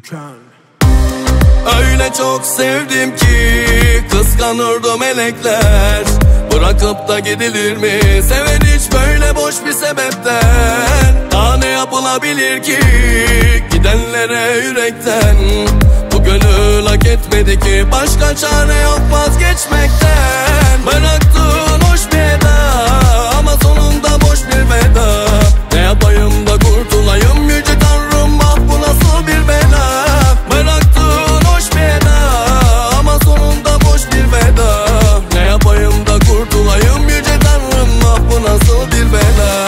Türkan. Öyle çok sevdim ki kıskanırdı melekler. Bırakıp da gidilir mi seven hiç böyle boş bir sebepten? Daha ne yapılabilir ki gidenlere yürekten? Bu gönül hak etmedi ki başka çare yok vazgeçmekten. Bıraktığın hoş bir eda ama sonunda boş bir veda. Ne yapayım da kurtulayım yüce Tanrım, ah bu nasıl bir bela? Bıraktığın hoş bir eda ama sonunda boş bir veda. Ne yapayım da kurtulayım yüce Tanrım, ah bu nasıl bir bela?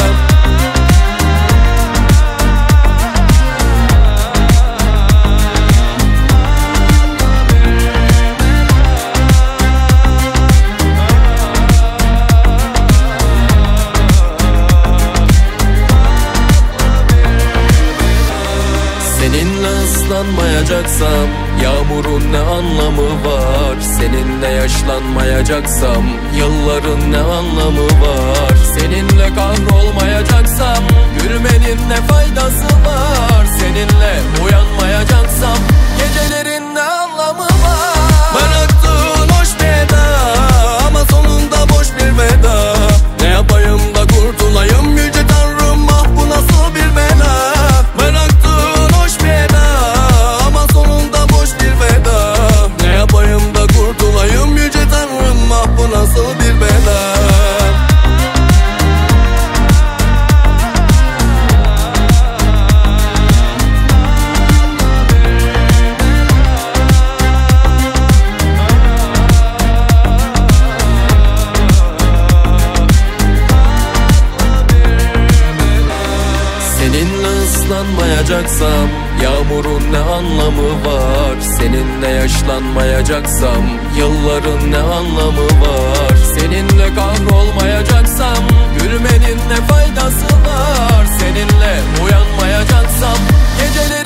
Seninle ıslanmayacaksam yağmurun ne anlamı var? Seninle yaşlanmayacaksam yılların ne anlamı var? Seninle kahrolmayacaksam gülmenin ne faydası var? Seninle uyanmayacaksam gecelerin ne anlamı var? Bıraktığın hoş bir eda ama sonunda boş bir veda. Ne yapayım da kurtulayım yüce Tanrım, ah bu nasıl bir bela? Bıraktığın hoş bir eda ama sonunda boş bir veda. Ne yapayım da kurtulayım yüce Tanrım, ah bu nasıl bir bela? Seninle ıslanmayacaksam yağmurun ne anlamı var? Seninle yaşlanmayacaksam yılların ne anlamı var? Seninle kahrolmayacaksam gülmenin ne faydası var? Seninle uyanmayacaksam geceleri